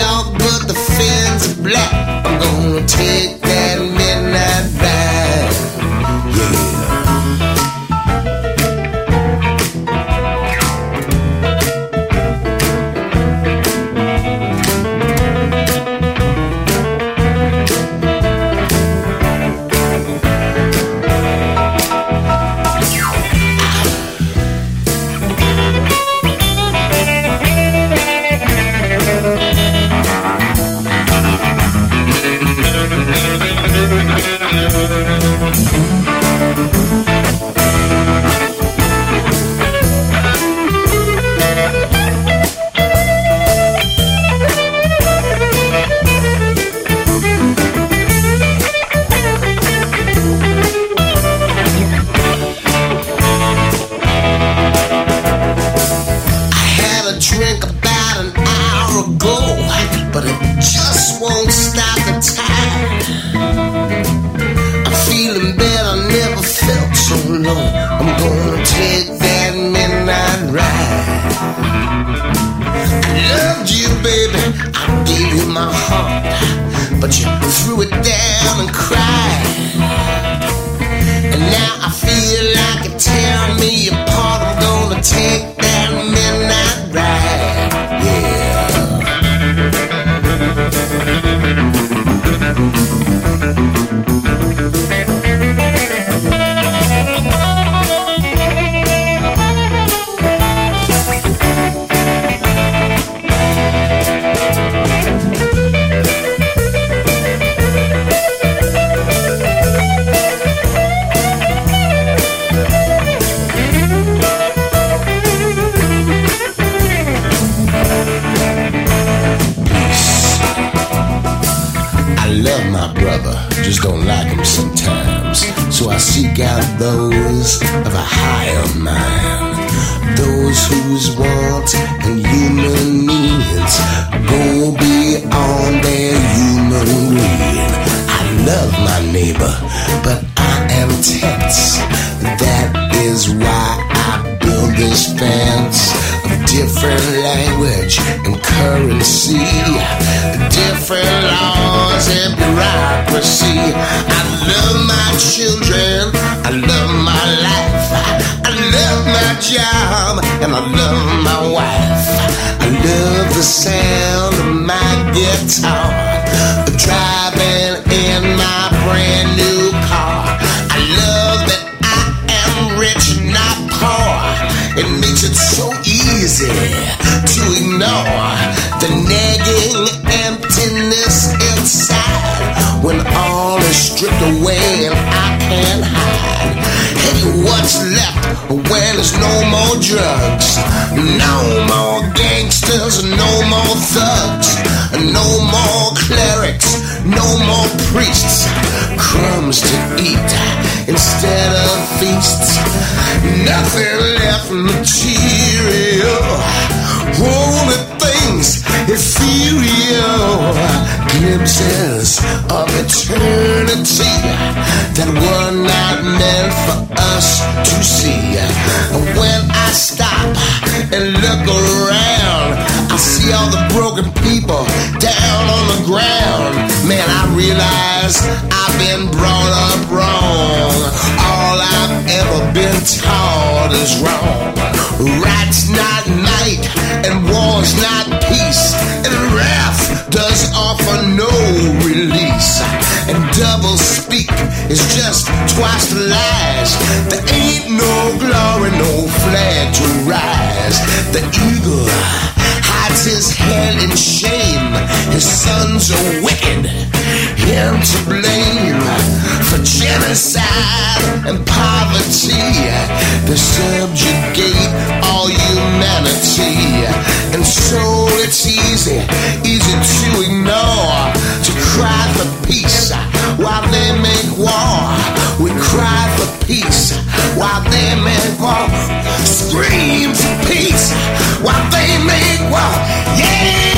dark, but the fence is black. I'm gonna take that midnight ride. Yeah. Drink about an hour ago, but it just won't stop the tide. I'm feeling better, never felt so low. I'm gonna take that midnight ride. I loved you, baby, I gave you my heart, but you threw it down and cried. And now I feel like you tear me apart. I'm gonna take that midnight ride, yeah. Love my brother, just don't like him sometimes. So I seek out those of a higher mind, those whose wants and human needs go beyond their human greed. I love my neighbor, but I am tense. That is why I build this fence of different language and currency, different laws and bureaucracy. I love my children, I love my life, I love my job, and I love my wife. I love the sound of my guitar, driving in my brand new car. I love that I am rich, not poor. It makes it so easy to ignore the nagging emptiness inside when all is stripped away and I can't hide. Hey, what's left when there's no more drugs, no more gangsters, no more thugs, no more clerics, no more priests, crumbs to eat instead of feasts, nothing left material, only things ethereal, glimpses of eternity that were not meant for us to see. When I stop and look around, I see all the broken people down on the ground. Man, I realize I've been brought up wrong. All I've ever been taught is wrong. Right's not might and war's not peace, and wrath does offer no release, and double speak is just twice the lies. There ain't no glory, no flag to rise. The eagle hides his head in shame. His sons are wicked, him to blame for genocide and poverty. They subjugate all humanity, and so it's easy to ignore, to cry for peace while they make war. We cry for peace while they make war. Scream for peace while they make war. Yeah.